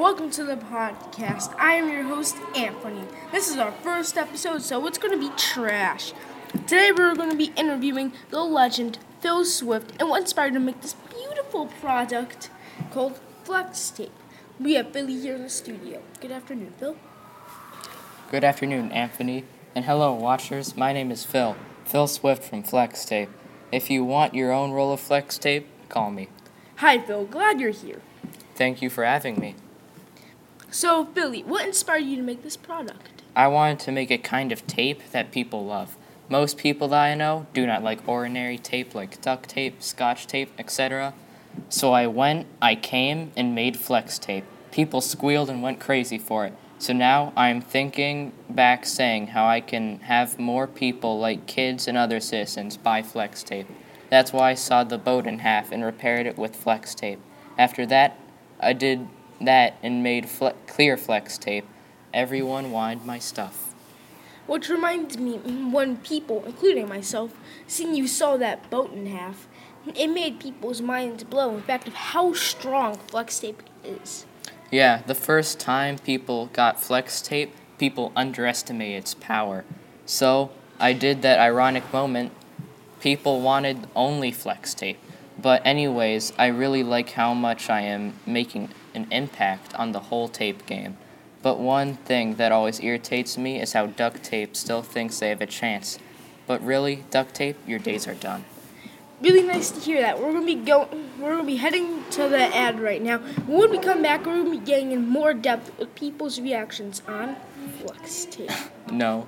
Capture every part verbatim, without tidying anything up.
welcome to the podcast. I am your host, Anthony. This is our first episode, so it's going to be trash. Today we're going to be interviewing the legend, Phil Swift, and what inspired him to make this beautiful product called Flex Tape. We have Billy here in the studio. Good afternoon, Phil. Good afternoon, Anthony. And hello, watchers. My name is Phil. Phil Swift from Flex Tape. If you want your own roll of Flex Tape, call me. Hi, Phil. Glad you're here. Thank you for having me. So, Billy, what inspired you to make this product? I wanted to make a kind of tape that people love. Most people that I know do not like ordinary tape like duct tape, scotch tape, et cetera. So I went, I came, and made Flex Tape. People squealed and went crazy for it. So now I'm thinking back saying how I can have more people like kids and other citizens buy Flex Tape. That's why I sawed the boat in half and repaired it with Flex Tape. After that, I did that and made fle- clear Flex Tape. Everyone wanted my stuff. Which reminds me, when people, including myself, seen you saw that boat in half, it made people's minds blow, in fact, of how strong Flex Tape is. Yeah, the first time people got Flex Tape, people underestimated its power. So I did that ironic moment. People wanted only Flex Tape. But anyways, I really like how much I am making an impact on the whole tape game. But one thing that always irritates me is how duct tape still thinks they have a chance. But really, duct tape, your days are done. Really nice to hear that. We're gonna be going. We're gonna be heading to the ad right now. When we come back, we're gonna be getting in more depth with people's reactions on Flex Tape. No.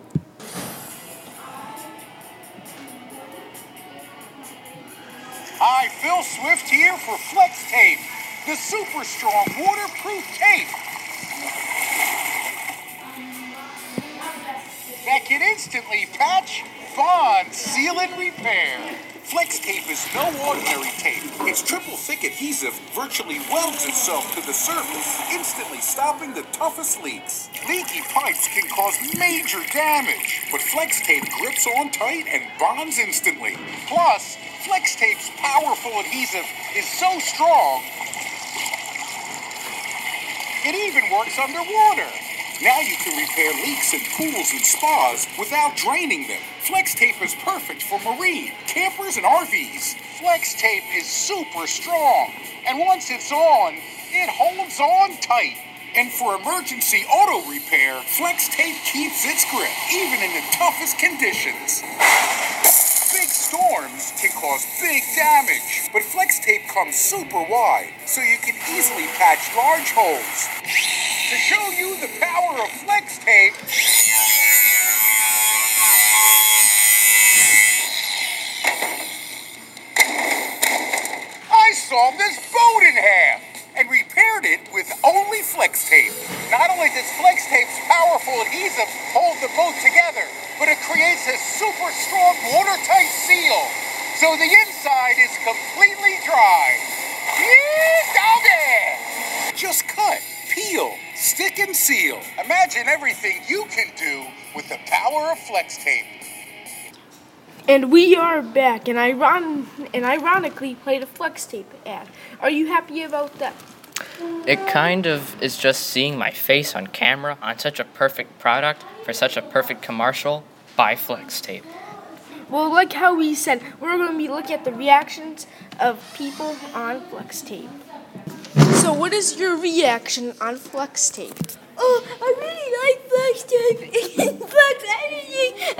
Hi, Phil Swift here for Flex Tape, the super strong waterproof tape that can instantly patch, bond, seal, and repair. Flex Tape is no ordinary tape. Its triple thick adhesive virtually welds itself to the surface, instantly stopping the toughest leaks. Leaky pipes can cause major damage, but Flex Tape grips on tight and bonds instantly. Plus, Flex Tape's powerful adhesive is so strong, it even works underwater. Now you can repair leaks in pools and spas without draining them. Flex Tape is perfect for marine, campers, and R Vs. Flex Tape is super strong, and once it's on, it holds on tight. And for emergency auto repair, Flex Tape keeps its grip, even in the toughest conditions. Big storms can cause big damage, but Flex Tape comes super wide, so you can easily patch large holes. To show you the power of Flex Tape, I sawed this boat in half and repaired it with only Flex Tape. Not only does Flex Tape's powerful adhesive hold the boat together, but it creates a super strong watertight seal, so the inside is completely dry. Yeah, doggy! Just cut, peel, stick, and seal. Imagine everything you can do with the power of Flex Tape. And we are back, and iron and ironically played a Flex Tape ad. Are you happy about that? It kind of is just seeing my face on camera on such a perfect product for such a perfect commercial by Flex Tape. Well, like how we said, we're going to be looking at the reactions of people on Flex Tape. So what is your reaction on Flex Tape? Oh, I really like Flex Tape. It can flex anything,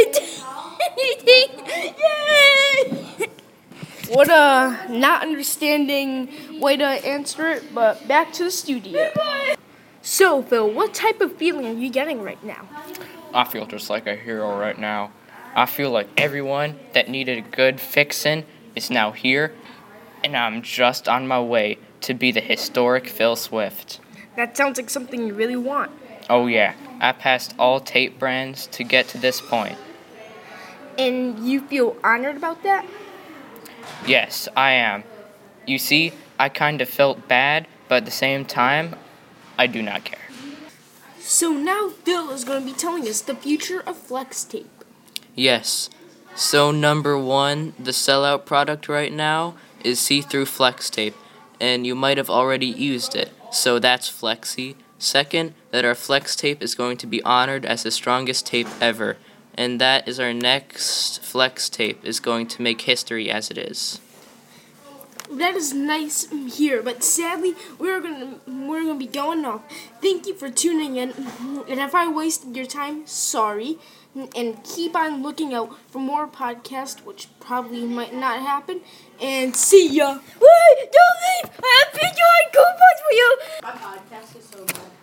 and it can do anything. Yay! What a not understanding way to answer it, but back to the studio. So, Phil, what type of feeling are you getting right now? I feel just like a hero right now. I feel like everyone that needed a good fixin' is now here, and I'm just on my way to be the historic Phil Swift. That sounds like something you really want. Oh yeah, I passed all tape brands to get to this point. And you feel honored about that? Yes, I am. You see, I kind of felt bad, but at the same time, I do not care. So now Phil is going to be telling us the future of Flex Tape. Yes. So number one, the sellout product right now is see-through Flex Tape, and you might have already used it. So that's Flexi. Second, that our Flex tape is going to be honored as the strongest tape ever. And that is our next Flex tape is going to make history as it is. That is nice here, but sadly we're gonna we're gonna be going off. Thank you for tuning in, and if I wasted your time, sorry. And keep on looking out for more podcasts, which probably might not happen. And see ya. Wait, don't leave! I have pizza and coupons for you! My podcast is so bad.